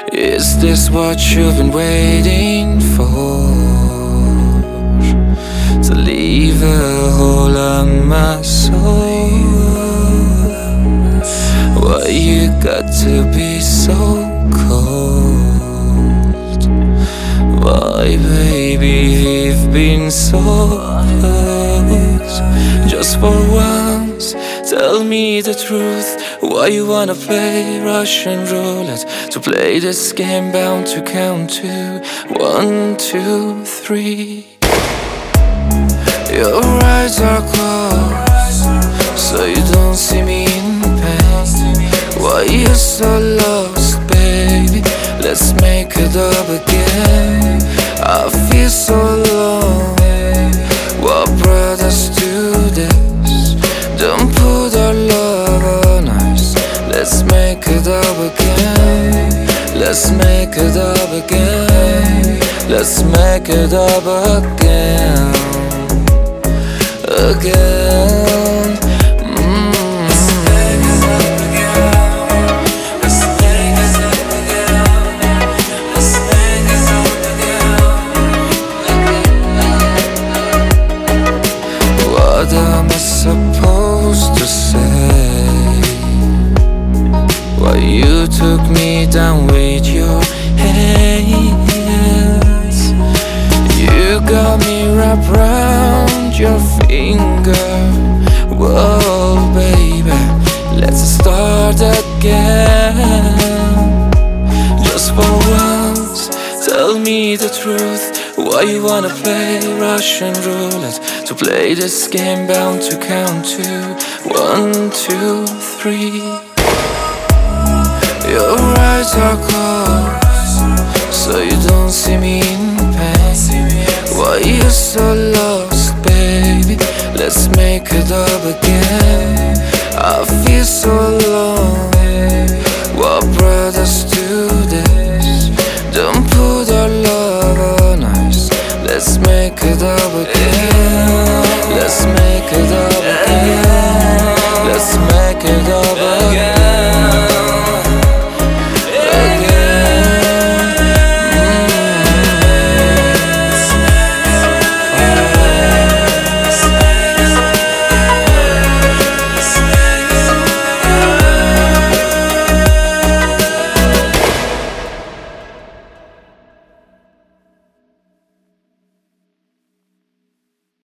Is this what you've been waiting for? To leave a hole on my soul? Why you got to be so cold? Why, baby, we've been so close? Just for once, tell me the truth. Why you wanna play Russian roulette? To play this game bound to count to 1, 2, 3. Your eyes are closed, so you don't see me in pain. Why you so lost, baby? Let's make it up again. I feel so alone. What brought us to this? Don't put our love on ice. Let's make it up again. Let's make it up again. Let's make it up again. Again. What am I supposed to say? Why you took me down with your hands? You got me wrapped round your finger. Whoa, baby, let's start again. Just for once, tell me the truth. Why you wanna play Russian roulette? To play this game bound to count to 1, 2, 3. Your eyes are closed, so you don't see me in pain. Why you so lost, baby? Let's make it up again. I feel so alone. What brought us to